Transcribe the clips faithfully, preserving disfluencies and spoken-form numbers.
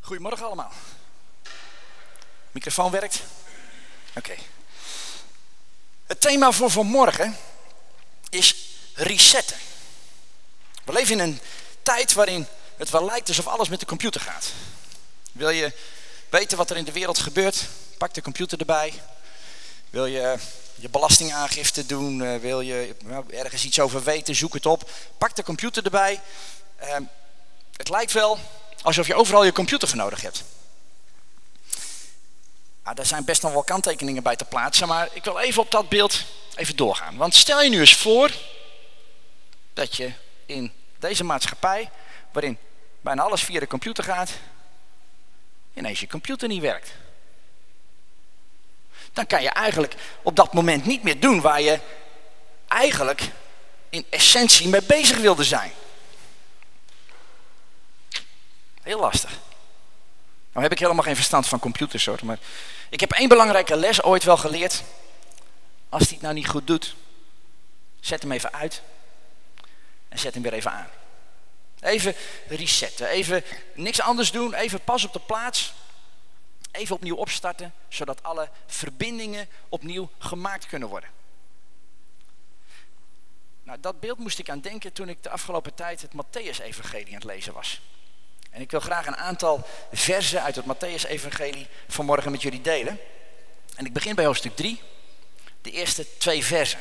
Goedemorgen allemaal. Microfoon werkt? Oké. Okay. Het thema voor vanmorgen is resetten. We leven in een tijd waarin het wel lijkt alsof alles met de computer gaat. Wil je weten wat er in de wereld gebeurt? Pak de computer erbij. Wil je je belastingaangifte doen? Wil je ergens iets over weten? Zoek het op. Pak de computer erbij. Uh, het lijkt wel alsof je overal je computer voor nodig hebt. Nou, daar zijn best nog wel kanttekeningen bij te plaatsen, maar ik wil even op dat beeld even doorgaan. Want stel je nu eens voor dat je in deze maatschappij, waarin bijna alles via de computer gaat, ineens je computer niet werkt. Dan kan je eigenlijk op dat moment niet meer doen waar je eigenlijk in essentie mee bezig wilde zijn. Heel lastig. Nou heb ik helemaal geen verstand van computers hoor, maar ik heb één belangrijke les ooit wel geleerd. Als hij het nou niet goed doet, zet hem even uit en zet hem weer even aan. Even resetten, even niks anders doen, even pas op de plaats. Even opnieuw opstarten, zodat alle verbindingen opnieuw gemaakt kunnen worden. Nou, dat beeld moest ik aan denken toen ik de afgelopen tijd het Mattheüs-evangelie aan het lezen was. En ik wil graag een aantal versen uit het Mattheüs-evangelie vanmorgen met jullie delen. En ik begin bij hoofdstuk drie, de eerste twee versen.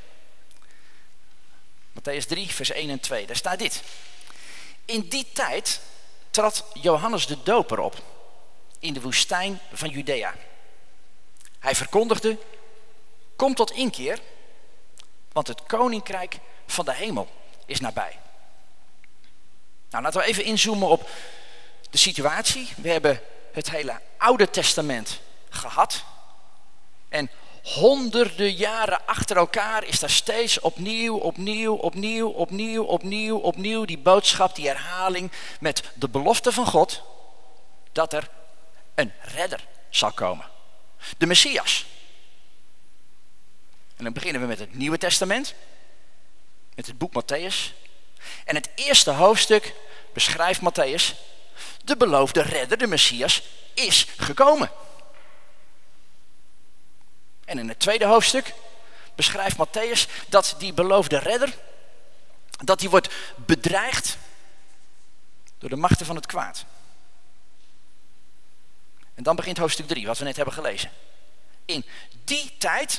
Mattheüs drie, vers één en twee, daar staat dit. In die tijd trad Johannes de Doper op in de woestijn van Judea. Hij verkondigde, kom tot inkeer, want het koninkrijk van de hemel is nabij. Nou, laten we even inzoomen op de situatie. We hebben het hele Oude Testament gehad. En honderden jaren achter elkaar is daar steeds opnieuw, opnieuw, opnieuw, opnieuw, opnieuw, opnieuw die boodschap, die herhaling met de belofte van God dat er een redder zal komen. De Messias. En dan beginnen we met het Nieuwe Testament. Met het boek Mattheüs. En het eerste hoofdstuk beschrijft Mattheüs. De beloofde redder, de Messias, is gekomen. En in het tweede hoofdstuk beschrijft Mattheüs dat die beloofde redder, dat die wordt bedreigd door de machten van het kwaad. En dan begint hoofdstuk drie, wat we net hebben gelezen. In die tijd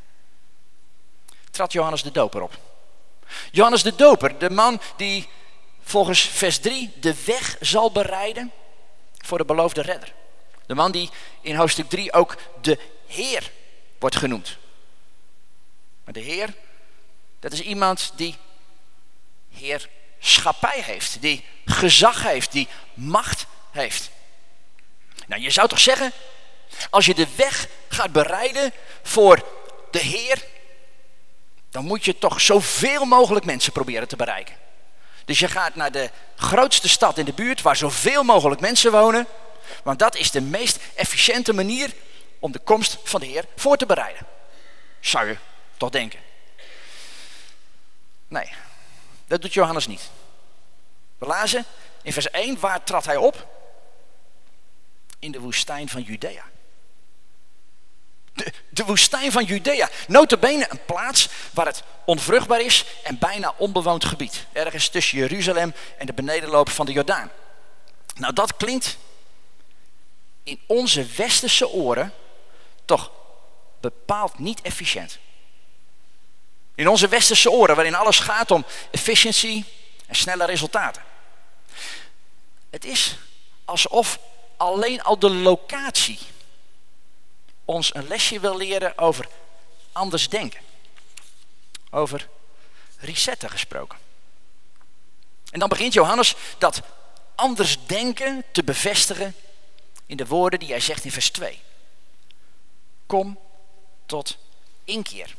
trad Johannes de Doper op. Johannes de Doper, de man die volgens vers drie de weg zal bereiden voor de beloofde redder. De man die in hoofdstuk drie ook de Heer wordt genoemd. Maar de Heer, dat is iemand die heerschappij heeft, die gezag heeft, die macht heeft. Nou, je zou toch zeggen, als je de weg gaat bereiden voor de Heer, dan moet je toch zoveel mogelijk mensen proberen te bereiken. Dus je gaat naar de grootste stad in de buurt waar zoveel mogelijk mensen wonen. Want dat is de meest efficiënte manier om de komst van de Heer voor te bereiden. Zou je toch denken. Nee, dat doet Johannes niet. We lazen in vers één, waar trad hij op? In de woestijn van Judea. De, de woestijn van Judea. Nota bene een plaats waar het onvruchtbaar is en bijna onbewoond gebied. Ergens tussen Jeruzalem en de benedenloop van de Jordaan. Nou, dat klinkt in onze westerse oren toch bepaald niet efficiënt. In onze westerse oren, waarin alles gaat om efficiëntie en snelle resultaten. Het is alsof alleen al de locatie ons een lesje wil leren over anders denken. Over resetten gesproken. En dan begint Johannes dat anders denken te bevestigen in de woorden die hij zegt in vers twee. Kom tot inkeer.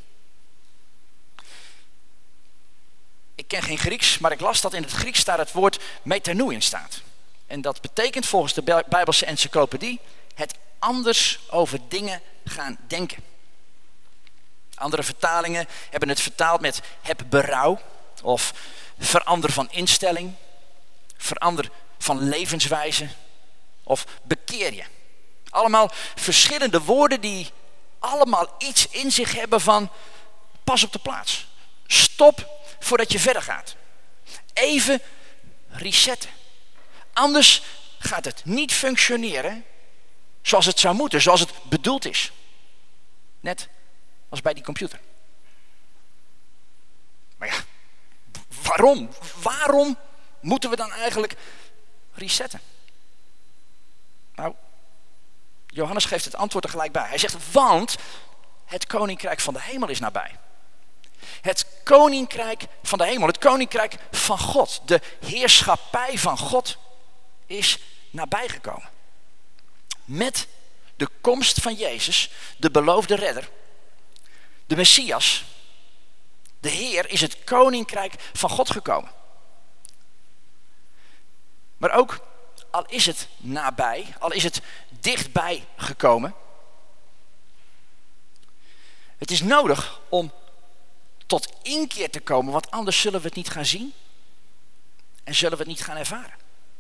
Ik ken geen Grieks, maar ik las dat in het Grieks daar het woord metanoe in staat. En dat betekent volgens de Bijbelse encyclopedie het anders over dingen gaan denken. Andere vertalingen hebben het vertaald met heb berouw of verander van instelling, verander van levenswijze of bekeer je. Allemaal verschillende woorden die allemaal iets in zich hebben van pas op de plaats. Stop voordat je verder gaat. Even resetten. Anders gaat het niet functioneren zoals het zou moeten, zoals het bedoeld is. Net als bij die computer. Maar ja, waarom? Waarom moeten we dan eigenlijk resetten? Nou, Johannes geeft het antwoord er gelijk bij. Hij zegt, want het koninkrijk van de hemel is nabij. Het koninkrijk van de hemel, het koninkrijk van God, de heerschappij van God is nabijgekomen. Met de komst van Jezus, de beloofde redder, de Messias, de Heer, is het koninkrijk van God gekomen. Maar ook, al is het nabij, al is het dichtbij gekomen, het is nodig om tot inkeer te komen, want anders zullen we het niet gaan zien en zullen we het niet gaan ervaren.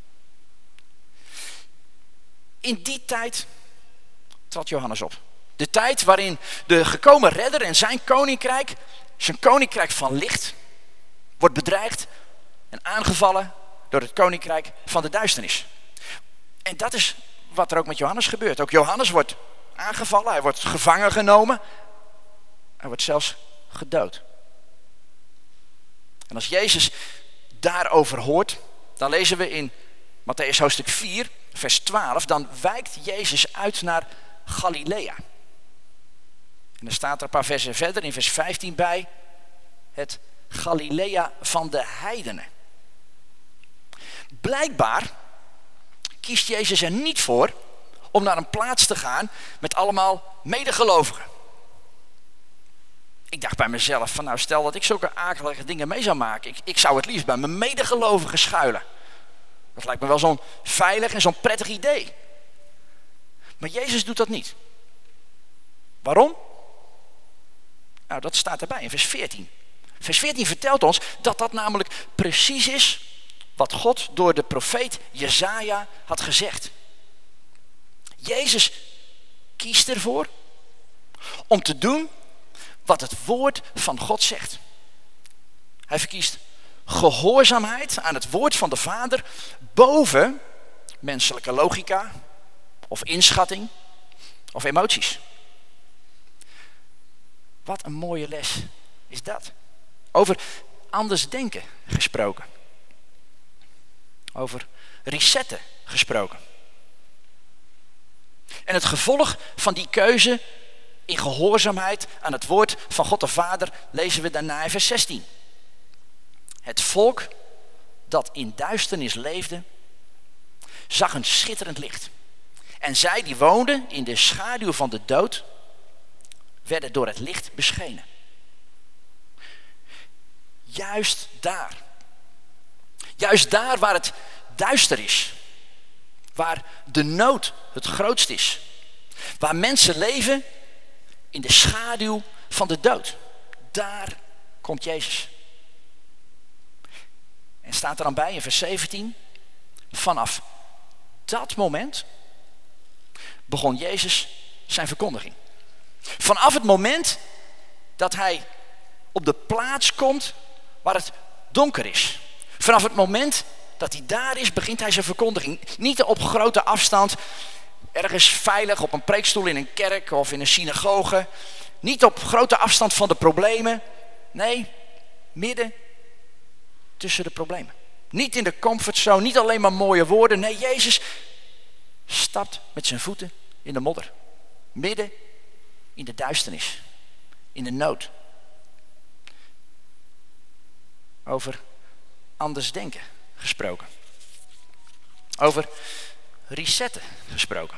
In die tijd trad Johannes op. De tijd waarin de gekomen redder en zijn koninkrijk, zijn koninkrijk van licht, wordt bedreigd en aangevallen door het koninkrijk van de duisternis. En dat is wat er ook met Johannes gebeurt. Ook Johannes wordt aangevallen, hij wordt gevangen genomen, hij wordt zelfs gedood. En als Jezus daarover hoort, dan lezen we in Mattheüs hoofdstuk vier, vers twaalf, dan wijkt Jezus uit naar Galilea. En dan staat er een paar versen verder in vers vijftien bij, het Galilea van de heidenen. Blijkbaar kiest Jezus er niet voor om naar een plaats te gaan met allemaal medegelovigen. Ik dacht bij mezelf, van nou stel dat ik zulke akelige dingen mee zou maken. Ik, ik zou het liefst bij mijn medegelovigen schuilen. Dat lijkt me wel zo'n veilig en zo'n prettig idee. Maar Jezus doet dat niet. Waarom? Nou, dat staat erbij in vers veertien. Vers veertien vertelt ons dat dat namelijk precies is wat God door de profeet Jesaja had gezegd. Jezus kiest ervoor om te doen wat het woord van God zegt. Hij verkiest gehoorzaamheid aan het woord van de Vader boven menselijke logica of inschatting of emoties. Wat een mooie les is dat. Over anders denken gesproken. Over resetten gesproken. En het gevolg van die keuze in gehoorzaamheid aan het woord van God de Vader lezen we daarna in vers zestien. Het volk dat in duisternis leefde, zag een schitterend licht. En zij die woonden in de schaduw van de dood, werden door het licht beschenen. Juist daar. Juist daar waar het duister is. Waar de nood het grootst is. Waar mensen leven in de schaduw van de dood. Daar komt Jezus. En staat er dan bij in vers zeventien. Vanaf dat moment begon Jezus zijn verkondiging. Vanaf het moment dat hij op de plaats komt waar het donker is. Vanaf het moment dat hij daar is, begint hij zijn verkondiging. Niet op grote afstand, ergens veilig op een preekstoel in een kerk of in een synagoge. Niet op grote afstand van de problemen. Nee, midden tussen de problemen. Niet in de comfortzone, niet alleen maar mooie woorden. Nee, Jezus stapt met zijn voeten in de modder. Midden in de duisternis. In de nood. Over anders denken gesproken. Over resetten gesproken.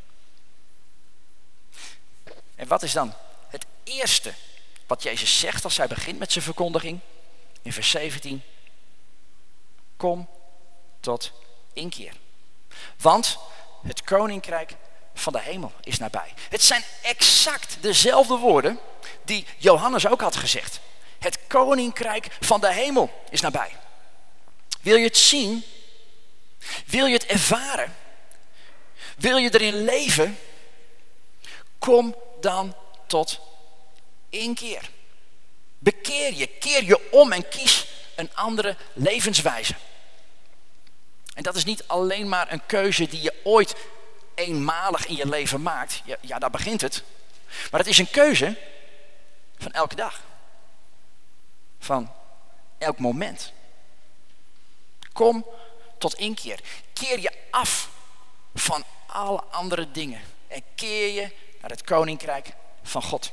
En wat is dan het eerste wat Jezus zegt als hij begint met zijn verkondiging? In vers zeventien. Kom tot inkeer. Want het koninkrijk van de hemel is nabij. Het zijn exact dezelfde woorden die Johannes ook had gezegd. Het koninkrijk van de hemel is nabij. Wil je het zien? Wil je het ervaren? Wil je erin leven? Kom dan tot inkeer. Bekeer je, keer je om en kies een andere levenswijze. En dat is niet alleen maar een keuze die je ooit eenmalig in je leven maakt. Ja, ja, daar begint het. Maar het is een keuze van elke dag. Van elk moment. Kom tot inkeer. Keer je af van alle andere dingen. En keer je naar het koninkrijk van God.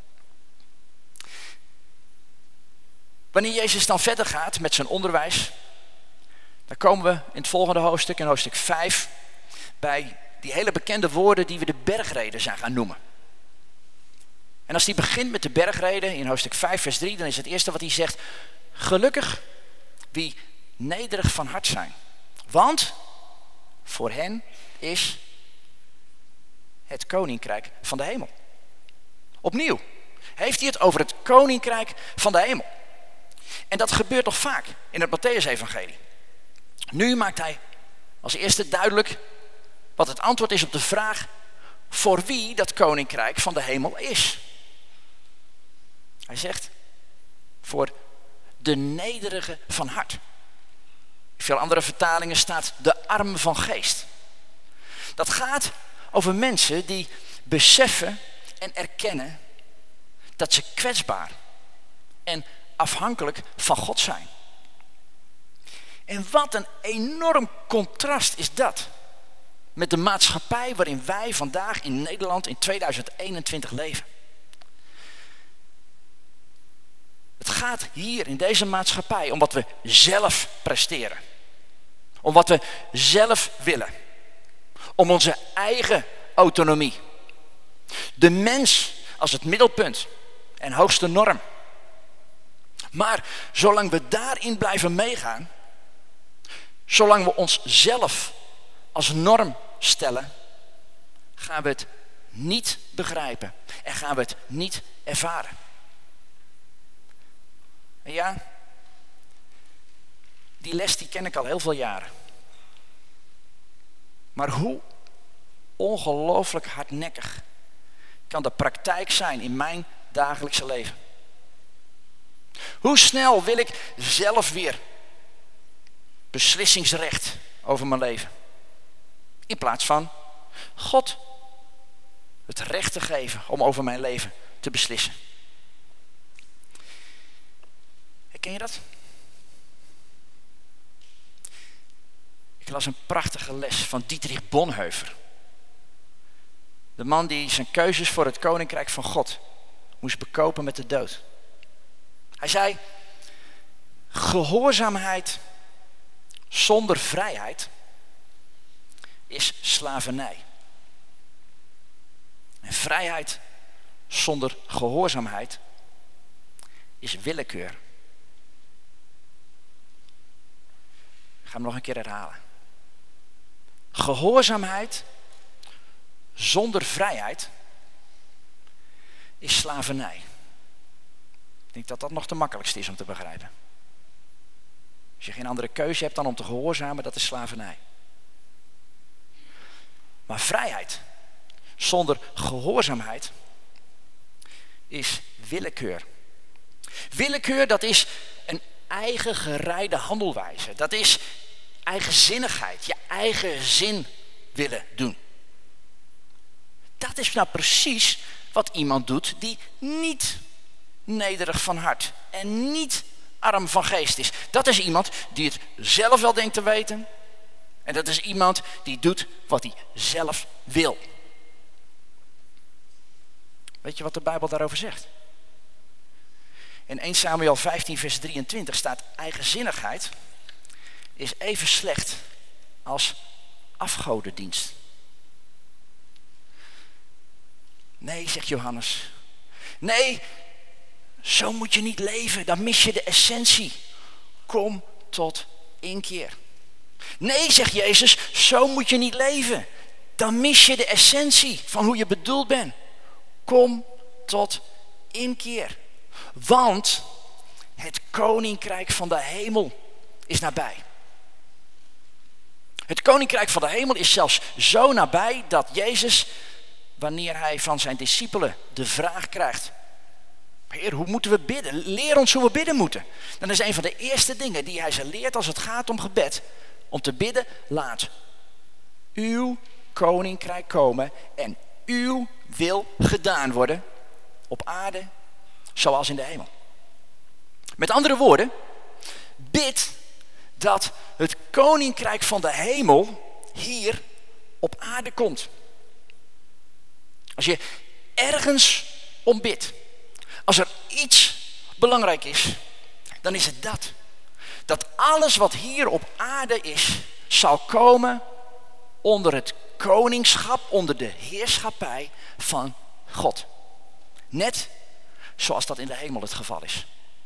Wanneer Jezus dan verder gaat met zijn onderwijs, dan komen we in het volgende hoofdstuk, in hoofdstuk vijf, bij die hele bekende woorden die we de bergreden zijn gaan noemen. En als hij begint met de bergreden in hoofdstuk vijf vers drie, dan is het eerste wat hij zegt: gelukkig wie nederig van hart zijn, want voor hen is het koninkrijk van de hemel. Opnieuw heeft hij het over het koninkrijk van de hemel. En dat gebeurt nog vaak in het Mattheüs-evangelie. Nu maakt hij als eerste duidelijk wat het antwoord is op de vraag voor wie dat koninkrijk van de hemel is. Hij zegt, voor de nederige van hart. In veel andere vertalingen staat de arm van geest. Dat gaat over mensen die beseffen en erkennen dat ze kwetsbaar en afhankelijk van God zijn. En wat een enorm contrast is dat met de maatschappij waarin wij vandaag in Nederland in tweeduizend eenentwintig leven. Het gaat hier in deze maatschappij om wat we zelf presteren. Om wat we zelf willen. Om onze eigen autonomie. De mens als het middelpunt en hoogste norm. Maar zolang we daarin blijven meegaan, zolang we onszelf als norm stellen, gaan we het niet begrijpen en gaan we het niet ervaren. En ja, die les die ken ik al heel veel jaren. Maar hoe ongelooflijk hardnekkig kan de praktijk zijn in mijn dagelijkse leven? Hoe snel wil ik zelf weer beslissingsrecht over mijn leven? In plaats van God het recht te geven om over mijn leven te beslissen. Herken je dat? Ik las een prachtige les van Dietrich Bonhoeffer. De man die zijn keuzes voor het koninkrijk van God moest bekopen met de dood. Hij zei, gehoorzaamheid zonder vrijheid is slavernij. En vrijheid zonder gehoorzaamheid is willekeur. Ik ga hem nog een keer herhalen. Gehoorzaamheid zonder vrijheid is slavernij. Ik denk dat dat nog de makkelijkste is om te begrijpen. Als je geen andere keuze hebt dan om te gehoorzamen, dat is slavernij. Maar vrijheid zonder gehoorzaamheid is willekeur. Willekeur, dat is een eigen gereide handelwijze. Dat is eigenzinnigheid, je eigen zin willen doen. Dat is nou precies wat iemand doet die niet nederig van hart en niet arm van geest is. Dat is iemand die het zelf wel denkt te weten. En dat is iemand die doet wat hij zelf wil. Weet je wat de Bijbel daarover zegt? In eerste Samuel vijftien vers drieëntwintig staat: eigenzinnigheid is even slecht als afgodendienst. Nee, zegt Johannes. Nee, zo moet je niet leven. Dan mis je de essentie. Kom tot inkeer. Nee, zegt Jezus, zo moet je niet leven. Dan mis je de essentie van hoe je bedoeld bent. Kom tot inkeer. Want het koninkrijk van de hemel is nabij. Het koninkrijk van de hemel is zelfs zo nabij dat Jezus, wanneer hij van zijn discipelen de vraag krijgt: Heer, hoe moeten we bidden? Leer ons hoe we bidden moeten. Dan is een van de eerste dingen die hij ze leert als het gaat om gebed, om te bidden: laat uw koninkrijk komen en uw wil gedaan worden op aarde zoals in de hemel. Met andere woorden, bid dat het koninkrijk van de hemel hier op aarde komt. Als je ergens om bidt, als er iets belangrijk is, dan is het dat. Dat alles wat hier op aarde is, zal komen onder het koningschap, onder de heerschappij van God. Net zoals dat in de hemel het geval is.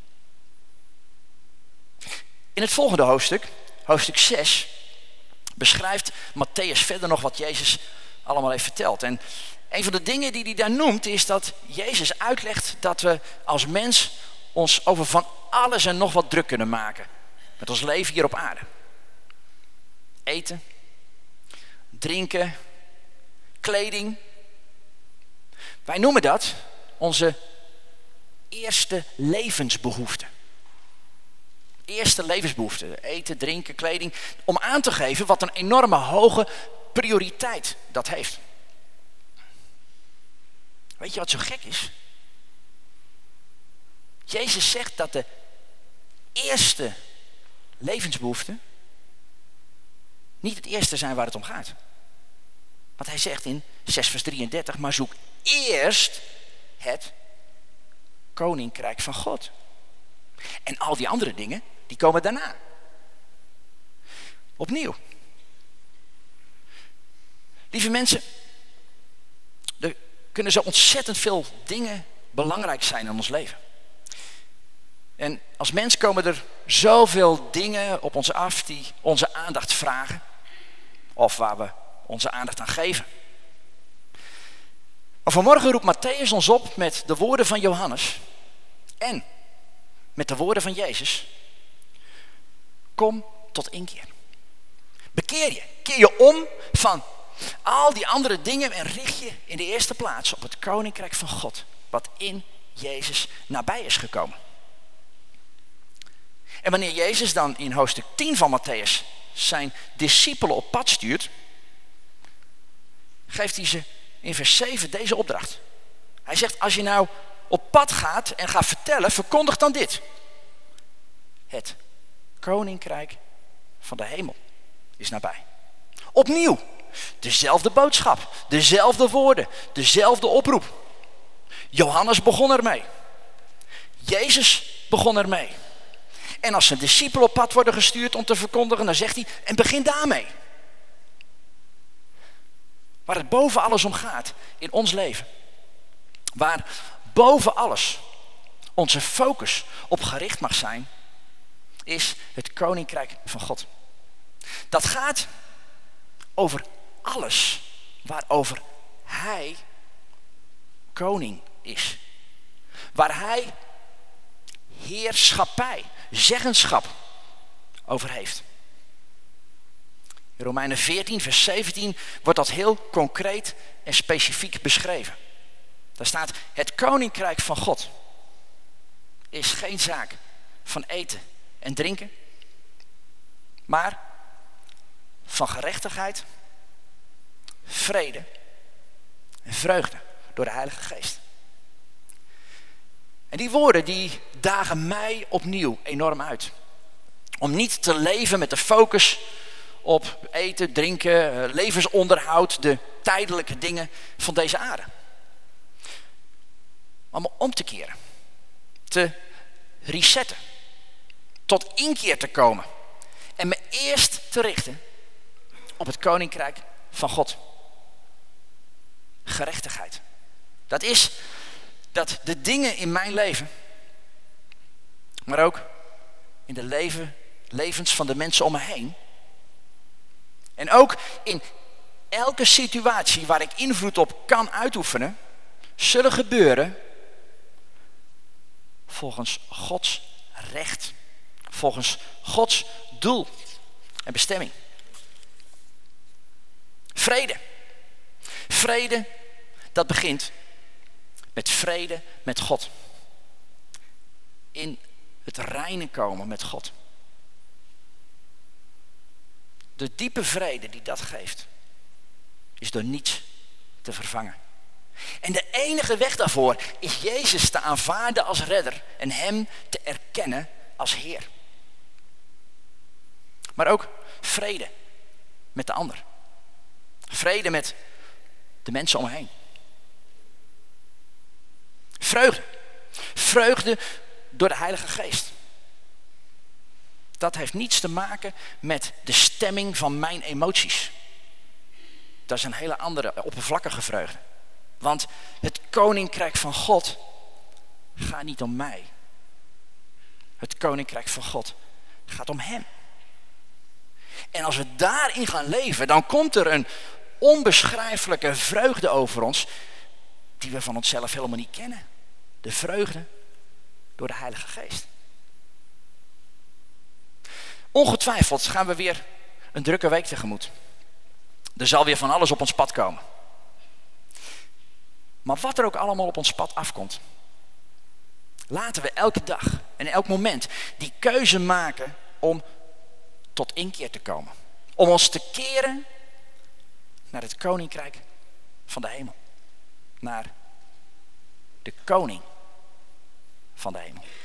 In het volgende hoofdstuk, hoofdstuk zes, beschrijft Matthäus verder nog wat Jezus allemaal heeft verteld. En een van de dingen die hij daar noemt is dat Jezus uitlegt dat we als mens ons over van alles en nog wat druk kunnen maken. Met ons leven hier op aarde. Eten, drinken, kleding. Wij noemen dat onze eerste levensbehoeften. Eerste levensbehoeften, eten, drinken, kleding. Om aan te geven wat een enorme hoge prioriteit dat heeft. Weet je wat zo gek is? Jezus zegt dat de eerste levensbehoeften niet het eerste zijn waar het om gaat. Want hij zegt in zes vers drieëndertig, maar zoek eerst het koninkrijk van God. En al die andere dingen, die komen daarna. Opnieuw. Lieve mensen, er kunnen zo ontzettend veel dingen belangrijk zijn in ons leven. En als mens komen er zoveel dingen op ons af die onze aandacht vragen. Of waar we onze aandacht aan geven. Maar vanmorgen roept Matthäus ons op met de woorden van Johannes. En met de woorden van Jezus. Kom tot inkeer. Bekeer je. Keer je om van al die andere dingen en richt je in de eerste plaats op het koninkrijk van God. Wat in Jezus nabij is gekomen. En wanneer Jezus dan in hoofdstuk tien van Matthäus zijn discipelen op pad stuurt, geeft hij ze in vers zeven deze opdracht. Hij zegt, als je nou op pad gaat en gaat vertellen, verkondig dan dit. Het koninkrijk van de hemel is nabij. Opnieuw, dezelfde boodschap, dezelfde woorden, dezelfde oproep. Johannes begon ermee. Jezus begon ermee. En als zijn discipelen op pad worden gestuurd om te verkondigen, dan zegt hij, en begin daarmee. Waar het boven alles om gaat in ons leven. Waar boven alles onze focus op gericht mag zijn, is het koninkrijk van God. Dat gaat over alles waarover hij koning is. Waar hij heerschappij, zeggenschap over heeft. In Romeinen veertien vers zeventien wordt dat heel concreet en specifiek beschreven. Daar staat, het koninkrijk van God is geen zaak van eten en drinken, maar van gerechtigheid, vrede en vreugde door de Heilige Geest. En die woorden die dagen mij opnieuw enorm uit. Om niet te leven met de focus op eten, drinken, levensonderhoud, de tijdelijke dingen van deze aarde. Maar om om te keren. Te resetten. Tot inkeer te komen. En me eerst te richten op het koninkrijk van God. Gerechtigheid. Dat is dat de dingen in mijn leven, maar ook in de leven, levens van de mensen om me heen, en ook in elke situatie waar ik invloed op kan uitoefenen, zullen gebeuren volgens Gods recht, volgens Gods doel en bestemming. Vrede. Vrede, dat begint met vrede met God. In het reine komen met God. De diepe vrede die dat geeft, is door niets te vervangen. En de enige weg daarvoor is Jezus te aanvaarden als redder en hem te erkennen als Heer. Maar ook vrede met de ander. Vrede met de mensen om me heen. Vreugde. Vreugde door de Heilige Geest. Dat heeft niets te maken met de stemming van mijn emoties. Dat is een hele andere, oppervlakkige vreugde. Want het koninkrijk van God gaat niet om mij. Het koninkrijk van God gaat om hem. En als we daarin gaan leven, dan komt er een onbeschrijfelijke vreugde over ons, die we van onszelf helemaal niet kennen. De vreugde door de Heilige Geest. Ongetwijfeld gaan we weer een drukke week tegemoet. Er zal weer van alles op ons pad komen. Maar wat er ook allemaal op ons pad afkomt, laten we elke dag en elk moment die keuze maken om tot inkeer te komen. Om ons te keren naar het koninkrijk van de hemel. Naar de koning van de hemel.